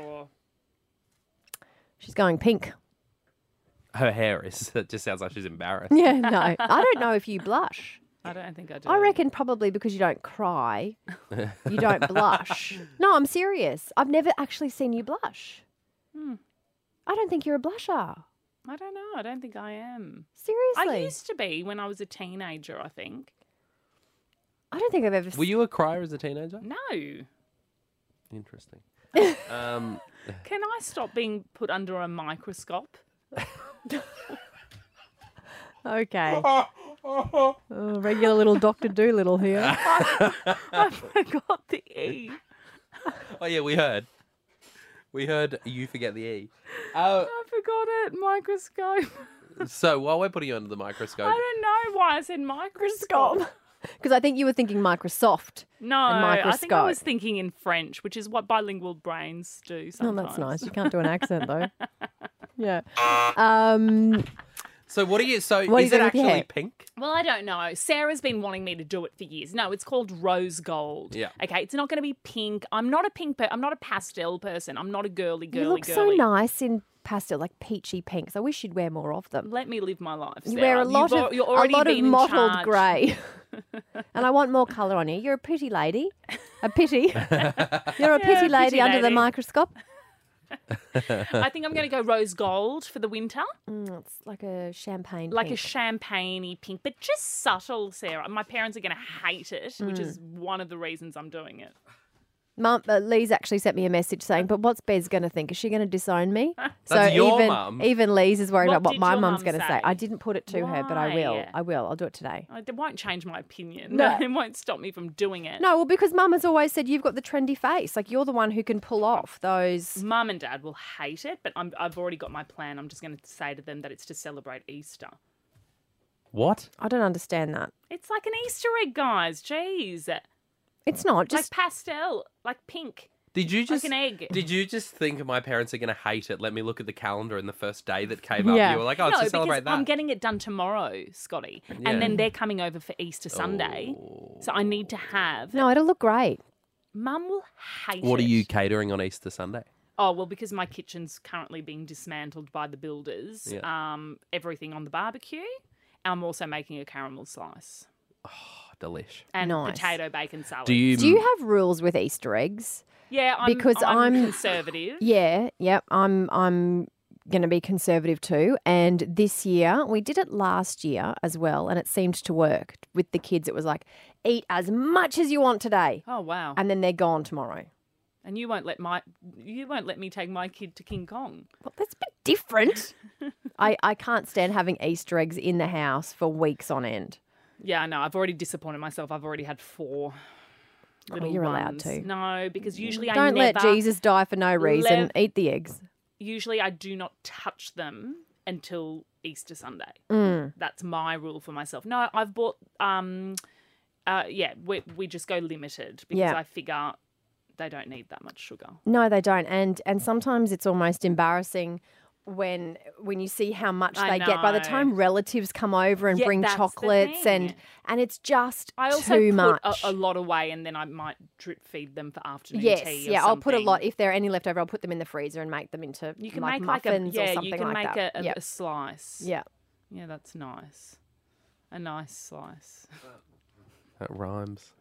S4: She's going pink.
S3: Her hair is. It just sounds like she's embarrassed.
S4: Yeah, no. I don't know if you blush.
S5: I don't think I do.
S4: I reckon probably because you don't cry, you don't blush. No, I'm serious. I've never actually seen you blush.
S5: Hmm.
S4: I don't think you're a blusher.
S5: I don't know. I don't think I am.
S4: Seriously.
S5: I used to be when I was a teenager, I think.
S4: I don't think I've ever
S3: Were you a crier as a teenager?
S5: No.
S3: Interesting. um,
S5: Can I stop being put under a microscope?
S4: Okay. Oh, regular little Doctor Doolittle here.
S5: I forgot the E.
S3: oh, yeah, we heard. We heard you forget the E. Uh,
S5: I forgot it. Microscope.
S3: so while we're putting you under the microscope,
S5: I don't know why I said microscope.
S4: Because I think you were thinking Microsoft.
S5: No,
S4: and
S5: I think I
S4: microscope.
S5: was thinking in French, which is what bilingual brains do
S4: Oh,
S5: sometimes.
S4: that's nice. You can't do an accent though. Yeah. Um,
S3: so what are you? So
S4: What are
S3: is
S4: you
S3: it
S4: doing with your
S3: actually
S4: hair?
S3: pink?
S5: Well, I don't know. Sarah's been wanting me to do it for years. No, it's called rose gold.
S3: Yeah.
S5: Okay, it's not going to be pink. I'm not a pink. Per- I'm not a pastel person. I'm not a girly, girly,
S4: you look
S5: girly.
S4: so nice in pastel, like peachy pinks. I wish you'd wear more of them.
S5: Let me live my life.
S4: You
S5: Sarah.
S4: wear a lot
S5: You've,
S4: of
S5: al- you're
S4: a
S5: already
S4: lot of
S5: been in
S4: mottled
S5: charge.
S4: grey, and I want more colour on you. You're a pretty lady, a pity. You're a
S5: Yeah,
S4: pity lady
S5: pretty
S4: under the
S5: lady.
S4: microscope.
S5: I think I'm going to go rose gold for the winter.
S4: Mm, it's like a champagne,
S5: Like
S4: pink.
S5: a champagne-y pink, but just subtle, Sarah. My parents are going to hate it, which
S4: Mm.
S5: is one of the reasons I'm doing it.
S4: Mum, uh, Lee's actually sent me a message saying, "But what's Bez going to think? Is she going to disown me?" so
S3: That's your
S4: even
S3: mum.
S4: even Lee's is worried
S5: What
S4: about what
S5: did
S4: my
S5: your
S4: mum's
S5: mum
S4: going to say.
S5: say?
S4: I didn't put it to her, but I will.
S5: Why?
S4: I will. I'll do it today.
S5: I- It won't change my opinion.
S4: No.
S5: It won't stop me from doing it.
S4: No, well, because Mum has always said you've got the trendy face. Like you're the one who can pull off those.
S5: Mum and Dad will hate it, but I'm, I've already got my plan. I'm just going to say to them that it's to celebrate Easter.
S3: What?
S4: I don't understand that.
S5: It's like an Easter egg, guys. Jeez.
S4: It's not just
S5: Like pastel, like pink.
S3: Did you just
S5: Like an egg.
S3: Did you just think my parents are going to hate it? Let me look at the calendar and the first day that came up.
S4: Yeah.
S3: You were like, oh, it's
S5: no,
S3: to
S5: because
S3: celebrate that.
S5: I'm getting it done tomorrow, Scotty.
S3: Yeah.
S5: And then they're coming over for Easter Sunday. So I need to have.
S4: no. It'll look great.
S5: Mum will hate
S3: What
S5: it.
S3: are you catering on Easter Sunday?
S5: Oh, well, because my kitchen's currently being dismantled by the builders,
S3: Yeah.
S5: um, everything on the barbecue. I'm also making a caramel slice
S3: Oh, delish.
S5: and
S4: Nice.
S5: potato bacon salad.
S3: Do you?
S4: Do you have rules with Easter eggs?
S5: Yeah, I'm,
S4: Because
S5: I'm,
S4: I'm-
S5: conservative.
S4: Yeah, yep. I'm I'm going to be conservative too. And this year, we did it last year as well, and it seemed to work with the kids. It was like, eat as much as you want today,
S5: Oh wow!
S4: and then they're gone tomorrow.
S5: And you won't let my you won't let me take my kid to King Kong.
S4: Well, that's a bit different. I, I can't stand having Easter eggs in the house for weeks on end.
S5: Yeah, no, I've already disappointed myself. I've already had four.
S4: Oh,
S5: Little
S4: you're allowed
S5: ones.
S4: to.
S5: No, because usually I
S4: Don't
S5: never.
S4: let Jesus die for no reason.
S5: Lev-
S4: Eat the eggs.
S5: Usually I do not touch them until Easter Sunday.
S4: Mm.
S5: That's my rule for myself. No, I've bought. Um, uh, yeah, we we just go limited because
S4: Yeah.
S5: I figure they don't need that much sugar.
S4: No, they don't. And and sometimes it's almost embarrassing when when you see how much
S5: I
S4: they get. By the
S5: know.
S4: time relatives come over and
S5: Yeah,
S4: bring
S5: that's the
S4: chocolates and
S5: thing.
S4: and it's just
S5: I also
S4: too
S5: put
S4: much.
S5: A, a lot away, and then I might drip feed them for afternoon
S4: yes,
S5: tea. Or
S4: yeah, I'll put a
S5: something.
S4: lot. If there are any left over, I'll put them in the freezer and make them into
S5: You can
S4: like
S5: make like a
S4: muffins
S5: yeah,
S4: or something
S5: you can
S4: like
S5: make
S4: that.
S5: a, a,
S4: Yep.
S5: a slice.
S4: Yeah.
S5: Yeah, that's nice. A nice slice.
S3: That rhymes.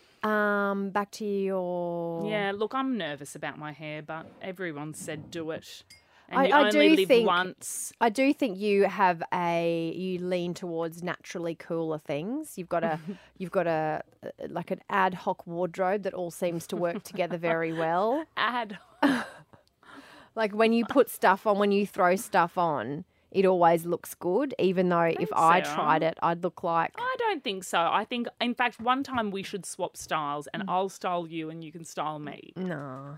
S4: Um, back to your
S5: Yeah, look, I'm nervous about my hair, but everyone said do it. And
S4: I,
S5: you
S4: I
S5: only
S4: do
S5: live
S4: think
S5: once.
S4: I do think you have a you lean towards naturally cooler things. You've got a you've got a like an ad hoc wardrobe that all seems to work together very well.
S5: Ad
S4: Like when you put stuff on, when you throw stuff on, it always looks good. Even though if I
S5: Sarah.
S4: tried it, I'd look like
S5: I don't think so. I think, in fact, one time we should swap styles and I'll style you and you can style me.
S4: no.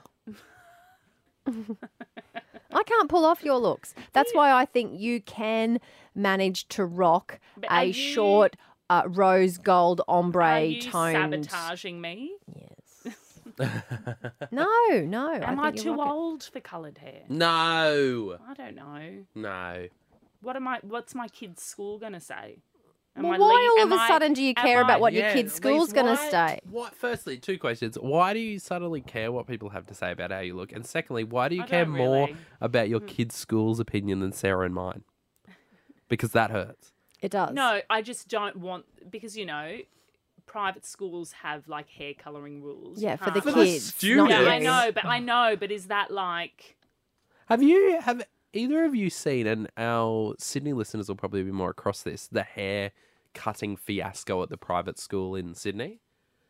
S4: I can't pull off your looks. That's why I think you can manage to rock
S5: But are
S4: a
S5: you-
S4: short uh, rose gold ombre
S5: Are you
S4: toned.
S5: sabotaging me?
S4: No, no.
S5: Am I,
S4: think you're
S5: too
S4: rocking.
S5: old for coloured hair?
S3: No.
S5: I don't know.
S3: No.
S5: What am I? What's my kid's school gonna say? Am
S4: Well,
S5: I
S4: why
S5: lea-
S4: all
S5: am
S4: of a
S5: I-
S4: sudden do you
S5: am
S4: care
S5: I-
S4: about what your
S3: Yeah,
S4: kid's
S3: Lise,
S4: school's going to
S3: why-
S4: say?
S3: What? Firstly, two questions. Why do you suddenly care what people have to say about how you look? And secondly, why do you
S5: I
S3: care
S5: don't
S3: more
S5: really.
S3: about your kid's school's opinion than Sarah and mine? Because that hurts.
S4: It does.
S5: No, I just don't want because you know, private schools have like hair colouring rules.
S4: Yeah,
S5: You
S4: for the
S5: can't-
S4: kids, not
S5: Yeah, I
S4: you.
S5: know, but I know, but is that like?
S3: Have you have either of you seen? And our Sydney listeners will probably be more across this. The hair cutting fiasco at the private school in Sydney.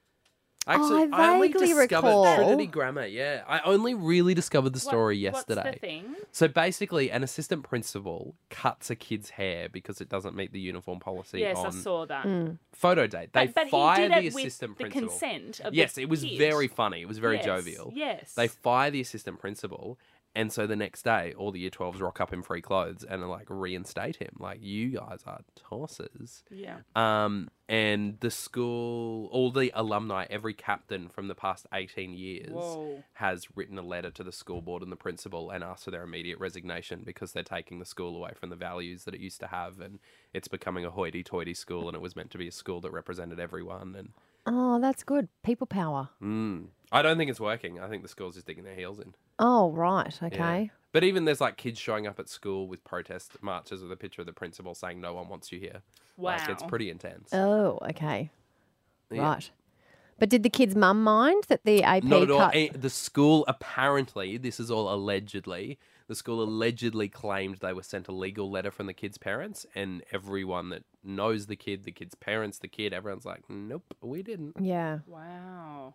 S3: Actually,
S4: I
S3: only
S4: vaguely
S3: discovered
S4: recall.
S3: Trinity Grammar. Yeah, I only really discovered the story
S5: What's
S3: yesterday.
S5: the thing?
S3: So basically, an assistant principal cuts a kid's hair because it doesn't meet the uniform policy
S5: Yes,
S3: on
S5: I saw that.
S4: Mm.
S3: photo date. They
S5: But, but
S3: fire
S5: he did
S3: the
S5: it with
S3: assistant
S5: the
S3: principal.
S5: consent of
S3: yes,
S5: the
S3: it was
S5: kid.
S3: very funny. It was very
S5: Yes,
S3: jovial.
S5: yes.
S3: They fire the assistant principal, and so the next day, all the year twelves rock up in free clothes and like reinstate him. Like, you guys are tossers.
S5: Yeah.
S3: Um, and the school, all the alumni, every captain from the past eighteen years
S5: Whoa.
S3: has written a letter to the school board and the principal and asked for their immediate resignation because they're taking the school away from the values that it used to have, and it's becoming a hoity-toity school, and it was meant to be a school that represented everyone. And
S4: Oh, that's good. People power.
S3: mm, I don't think it's working. I think the school's just digging their heels in.
S4: Oh, right. Okay.
S3: Yeah. But even there's like kids showing up at school with protest marches with a picture of the principal saying no one wants you here. Like, it's
S5: Wow.
S3: pretty intense.
S4: Oh, okay.
S3: Yeah.
S4: Right. But did the kid's mum mind that the A P
S3: Not at all.
S4: cut?
S3: Eh, The school apparently, this is all allegedly, the school allegedly claimed they were sent a legal letter from the kid's parents, and everyone that knows the kid, the kid's parents, the kid, everyone's like, nope, we didn't.
S4: Yeah.
S5: Wow.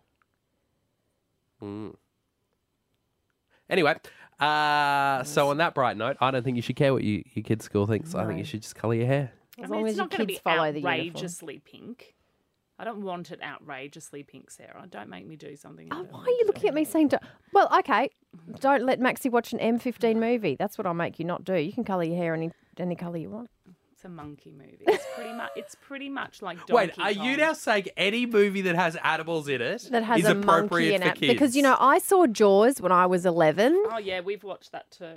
S3: Mm. Anyway, uh, so on that bright note, I don't think you should care what you, your kid's school thinks. I think you should just colour your hair.
S4: As
S5: I
S4: long
S5: mean,
S4: as
S5: it's
S4: your
S5: not going to be
S4: kids follow the uniform.
S5: outrageously pink. I don't want it outrageously pink, Sarah. Don't make me do something. I
S4: Oh,
S5: don't
S4: why
S5: want
S4: are you
S5: to
S4: looking
S5: do.
S4: at me saying, do- well, okay, don't let Maxie watch an M fifteen movie. That's what I'll make you not do. You can colour your hair any any colour you want.
S5: It's a monkey movie. It's pretty much. It's pretty much like Donkey
S3: Wait, are
S5: Kong.
S3: you now saying any movie that has animals in it
S4: That has
S3: is
S4: a
S3: appropriate
S4: monkey in
S3: for
S4: it.
S3: kids?
S4: Because, you know, I saw Jaws when I was eleven,
S5: Oh yeah, we've watched that too.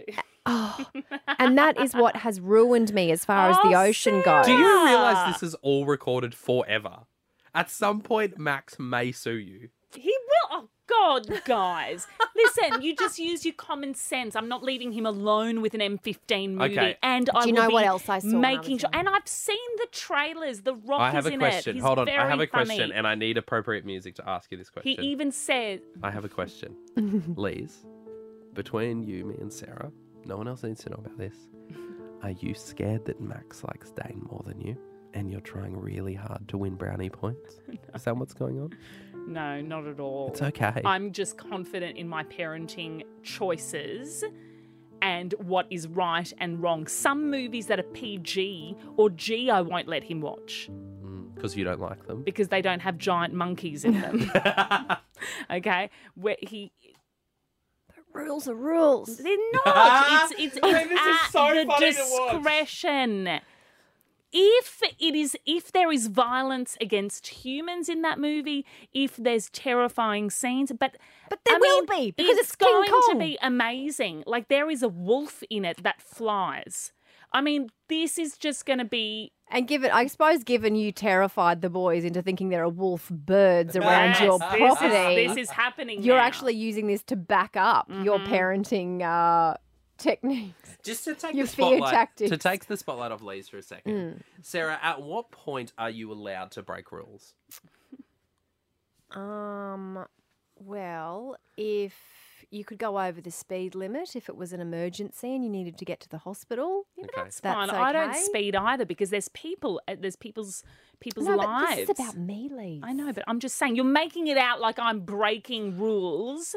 S4: and that is what has ruined me as far as the
S5: Oh,
S4: ocean goes.
S3: Do you realise this is all recorded forever? At some point, Max may sue you.
S5: He will. Oh God, guys, listen. You just use your common sense. I'm not leaving him alone with an M fifteen movie.
S3: Okay.
S5: And I
S4: Do you
S5: will
S4: know
S5: be
S4: what else I saw when I
S5: Making
S4: was
S5: sure. And I've seen the trailers. The Rock
S3: I have
S5: is
S3: a
S5: in
S3: question.
S5: it. He's
S3: Hold on,
S5: very
S3: I have a
S5: funny.
S3: question, and I need appropriate music to ask you this
S5: He
S3: question.
S5: even said,
S3: I have a question. Lise, between you, me, and Sarah, no one else needs to know about this. Are you scared that Max likes Dane more than you? And you're trying really hard to win brownie points? Is that what's going on?
S5: "No, not at all.
S3: It's okay.
S5: I'm just confident in my parenting choices." And what is right and wrong. Some movies that are P G or G, I won't let him watch.
S3: Because you don't like them.
S5: Because they don't have giant monkeys in them. Okay? Where he
S4: Rules are rules.
S5: they're not. It's it's, it's
S3: I mean, this is
S5: at
S3: so
S5: the
S3: funny to watch.
S5: discretion. If it is if there is violence against humans in that movie, if there's terrifying scenes, but
S4: But there
S5: I
S4: will
S5: mean,
S4: be, because it's King
S5: going to
S4: Kong.
S5: be amazing. Like there is a wolf in it that flies. I mean, this is just going to be
S4: And given, I suppose, given you terrified the boys into thinking there are wolf birds around
S5: Yes,
S4: your
S5: this
S4: property,
S5: Is, this is happening.
S4: you're
S5: now.
S4: actually using this to back up your parenting uh, techniques.
S3: Just to take
S4: Your
S3: the
S4: fear
S3: spotlight,
S4: tactics.
S3: to take the spotlight off Lise for a second. Sarah, at what point are you allowed to break rules?
S4: Um, well, if you could go over the speed limit if it was an emergency and you needed to get to the hospital.
S5: Yeah, but
S3: Okay.
S5: that's fine. I don't speed either because there's people. uh, There's people's people's
S4: No,
S5: lives.
S4: but this is about me, Lee.
S5: I know, but I'm just saying you're making it out like I'm breaking rules.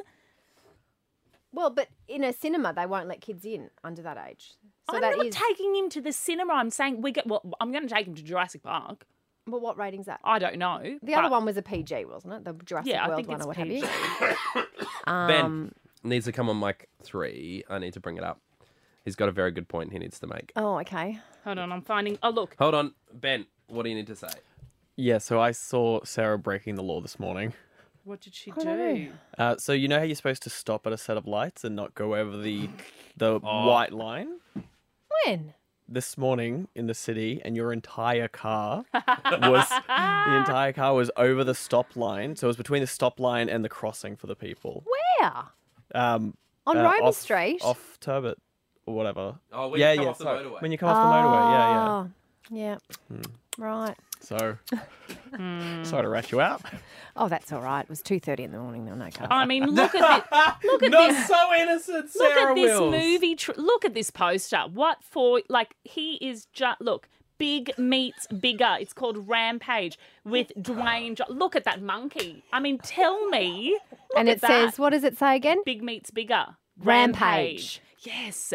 S4: Well, but in a cinema, they won't let kids in under that age. So
S5: I'm
S4: that
S5: not
S4: is.
S5: taking him to the cinema. I'm saying we get. Well, I'm going to take him to Jurassic Park.
S4: Well, what rating's that?
S5: I don't know.
S4: The other
S5: but-
S4: one was a P G, wasn't it? The Jurassic
S5: Yeah, I
S4: World
S5: think
S4: one
S5: it's
S4: or what
S5: P G.
S4: have you.
S3: Ben
S4: Um,
S3: needs to come on mic three. I need to bring it up. He's got a very good point he needs to make.
S4: Oh, okay.
S5: Hold on, I'm finding. Oh, look.
S3: Hold on, Ben. What do you need to say?
S6: Yeah, so I saw Sarah breaking the law this morning.
S5: What did she
S4: I don't know.
S5: do?
S6: Uh, so you know how you're supposed to stop at a set of lights and not go over the the
S3: Oh.
S6: white line?
S4: When?
S6: This morning in the city, and your entire car was the entire car was over the stop line. So it was between the stop line and the crossing for the people.
S4: Where?
S6: Um,
S4: On
S6: uh,
S4: Roma
S6: off-
S4: Street?
S6: off Turbot or whatever.
S3: Oh, when you
S6: yeah,
S3: come
S6: yeah.
S3: off the
S6: sorry.
S3: motorway.
S6: When you come off the motorway, yeah, yeah.
S4: Oh, yeah. Right.
S6: So, sorry to rat you out.
S4: Oh, that's all right. It was two thirty in the morning. There were no cars.
S5: I mean, look at this. Look at
S3: Not
S5: this.
S3: so innocent,
S5: Look
S3: Sarah
S5: at this
S3: Wills.
S5: movie. Tr- look at this poster. What for? Like, he is just, look, big meets bigger. It's called Rampage with Dwayne. Jo- look at that monkey. I mean, tell me. Look
S4: and
S5: at
S4: it
S5: that.
S4: says, what does it say again?
S5: Big meets bigger.
S4: Rampage.
S5: Yes.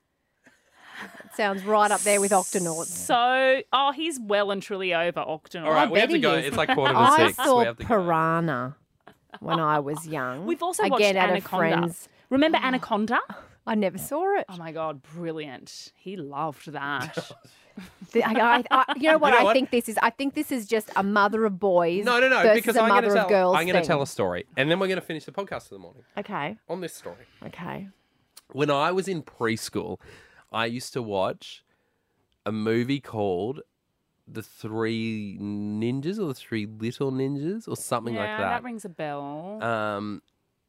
S4: It sounds right up there with Octonauts.
S5: So, oh, he's well and truly over Octonaut.
S3: All right,
S4: I
S3: we have
S4: bet
S3: to go.
S4: he is.
S3: It's like quarter to
S4: I
S3: six.
S4: saw
S3: we have to go.
S4: Piranha when I was young.
S5: We've also watched
S4: Again, at a
S5: Anaconda.
S4: friend's.
S5: Remember Anaconda?
S4: I never saw it.
S5: Oh my God, brilliant. He loved that.
S4: The- I, I, you know what?
S3: You know
S4: I
S3: what?
S4: think this is. I think this is just a mother of boys.
S3: No, no, no.
S4: versus
S3: Because
S4: a
S3: I'm going
S4: mother
S3: to
S4: of
S3: tell.
S4: girls.
S3: I'm going to
S4: thing.
S3: tell a story, and then we're going to finish the podcast for the morning
S4: Okay.
S3: on this story.
S4: Okay.
S3: When I was in preschool, I used to watch a movie called The Three Ninjas or The Three Little Ninjas or something
S5: yeah,
S3: like that.
S5: that rings a bell.
S3: Um,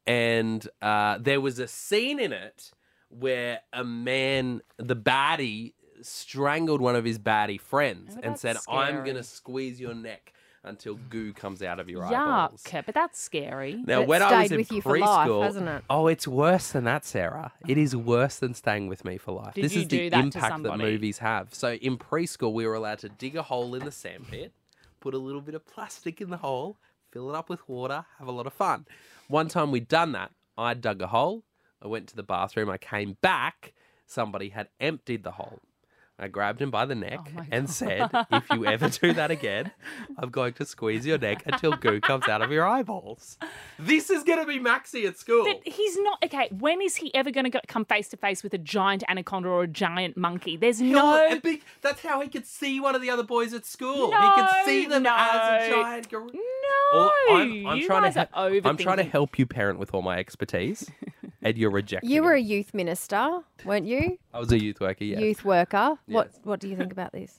S3: and uh, there was a scene in it where a man, the baddie, strangled one of his baddie friends
S5: Oh,
S3: and
S5: that's
S3: said, I'm
S5: scary.
S3: going to squeeze your neck until goo comes out of your eyeballs.
S5: Yuck, but that's scary.
S3: Now,
S4: But it
S3: when I was
S4: stayed
S3: in
S4: with you for life,
S3: preschool,
S4: hasn't it?
S3: oh, it's worse than that, Sarah. It is worse than staying with me for life.
S5: Did
S3: this
S5: you
S3: is
S5: do
S3: the
S5: that to
S3: impact that
S5: somebody?
S3: movies have. So in preschool, we were allowed to dig a hole in the sandpit, put a little bit of plastic in the hole, fill it up with water, have a lot of fun. One time we'd done that. I dug a hole. I went to the bathroom. I came back. Somebody had emptied the hole. I grabbed him by the neck
S5: Oh my
S3: and said, if you ever do that again, I'm going to squeeze your neck until goo comes out of your eyeballs. This is going to be Maxie at school.
S5: But he's not okay. When is he ever going to come face to face with a giant anaconda or a giant monkey? There's no.
S3: A big, that's how he could see one of the other boys at school. he
S5: No,
S3: could see them
S5: no.
S3: as a giant gorilla.
S5: No,
S3: I'm, I'm
S5: you
S3: trying
S5: guys
S3: to
S5: are
S3: he- I'm trying to
S5: overthinking.
S3: help you parent with all my expertise, and you're rejecting
S4: You were a
S3: it.
S4: youth minister, weren't you?
S3: I was a youth worker, yes.
S4: Youth worker. What
S3: Yes.
S4: What do you think about this?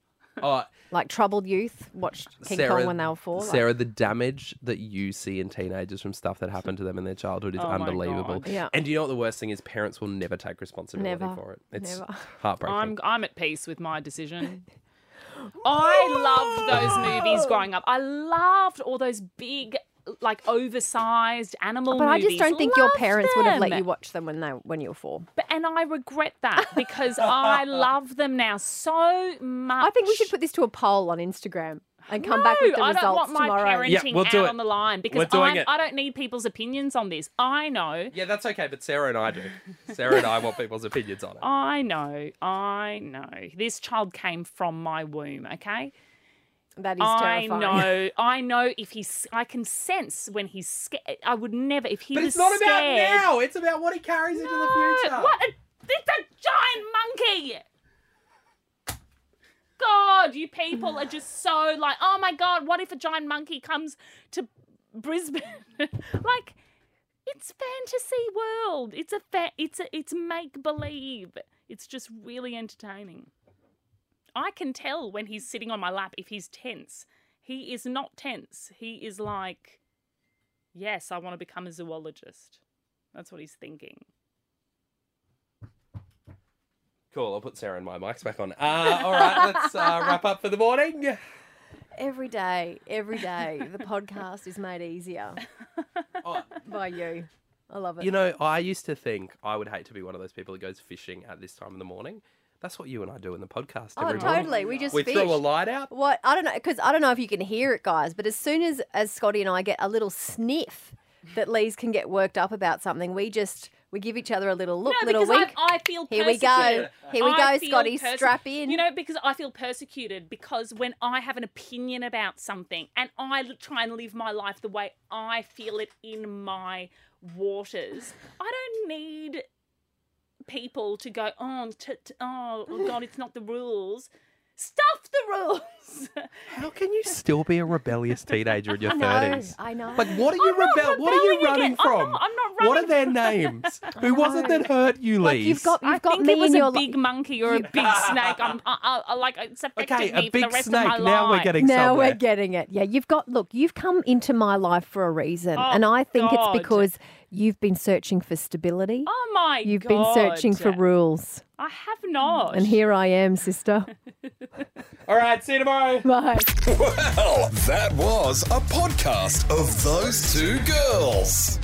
S3: Oh,
S4: Like troubled youth watched King
S3: Sarah,
S4: Kong when they were four. like-
S3: Sarah, the damage that you see in teenagers from stuff that happened to them in their childhood is
S5: Oh my
S3: unbelievable.
S5: God.
S4: Yeah.
S3: And do you know what the worst thing is? Parents will never take responsibility
S4: Never.
S3: for it. It's
S4: Never.
S3: heartbreaking.
S5: I'm I'm at peace with my decision. I loved those movies growing up. I loved all those big, like oversized animal
S4: But I
S5: movies.
S4: just don't think your
S5: Loved
S4: parents would have let
S5: them.
S4: you watch them when they when you were four.
S5: But, and I regret that because I love them now so much.
S4: I think we should put this to a poll on Instagram and come back
S5: No,
S4: with the
S5: I
S4: results
S5: don't want my
S4: tomorrow.
S5: parenting
S3: Yeah, we'll
S5: out
S3: do it.
S5: on the line because
S3: We're doing
S5: I'm,
S3: it.
S5: I don't need people's opinions on this. I know.
S3: Yeah, that's okay, but Sarah and I do. Sarah and I want people's opinions on it.
S5: I know. I know. This child came from my womb, okay?
S4: That is
S5: I
S4: terrifying.
S5: know. I know if he's. I can sense when he's scared. I would never. If he
S3: But
S5: was
S3: it's not
S5: scared,
S3: about now. It's about what he carries into the
S5: No,
S3: future.
S5: What? A, it's a giant monkey. God, you people are just so like, oh my God, what if a giant monkey comes to Brisbane? Like, it's fantasy world. It's a fa- it's a it's make believe. It's just really entertaining. I can tell when he's sitting on my lap if he's tense. He is not tense. He is like, yes, I want to become a zoologist. That's what he's thinking.
S3: Cool, I'll put Sarah and my mics back on. Uh, all right, let's uh, wrap up for the morning.
S4: Every day, every day, the podcast is made easier
S3: Oh,
S4: by you. I love it.
S3: You know, I used to think I would hate to be one of those people that goes fishing at this time in the morning. That's what you and I do in the podcast
S4: Oh,
S3: every morning.
S4: totally. We just
S3: We
S4: fish.
S3: throw a light out.
S4: What I don't know, because I don't know if you can hear it, guys. But as soon as as Scotty and I get a little sniff that Lise can get worked up about something, we just we give each other a little look,
S5: No,
S4: little
S5: because
S4: wink.
S5: I, I feel
S4: Here we go.
S5: persecuted.
S4: Here we
S5: I
S4: go,
S5: feel
S4: Scotty.
S5: perse-
S4: Strap in.
S5: You know, because I feel persecuted because when I have an opinion about something and I l- try and live my life the way I feel it in my waters, I don't need people to go, oh, t- t- oh, oh God, it's not the rules. Stuff the rules.
S3: How can you still be a rebellious teenager in your
S4: I know,
S3: thirties?
S4: I know.
S3: Like, what are you
S5: I'm not
S3: rebel? What are you
S5: rebelling
S3: running
S5: again. I'm
S3: from?
S5: not- I'm not
S3: What are
S5: running
S3: their names? Who was it that hurt you,
S4: Like,
S3: Lise?
S4: you've got you've
S5: I
S4: got
S5: think
S4: me
S5: it was
S4: in your
S5: a
S4: li-
S5: big monkey or a big snake. I'm, I, I, like it's affected
S3: Okay,
S5: me
S3: a
S5: for the
S3: big
S5: rest
S3: snake.
S5: of my
S3: Now
S5: life.
S3: we're getting
S4: Now
S3: somewhere.
S4: we're getting it. Yeah, you've got look, you've come into my life for a reason.
S5: Oh,
S4: and I think
S5: God.
S4: it's because you've been searching for stability.
S5: Oh my
S4: You've
S5: God.
S4: been searching for rules.
S5: I have not.
S4: And here I am, sister.
S3: All right, see you tomorrow.
S4: Bye.
S2: Well, that was a podcast of those two girls.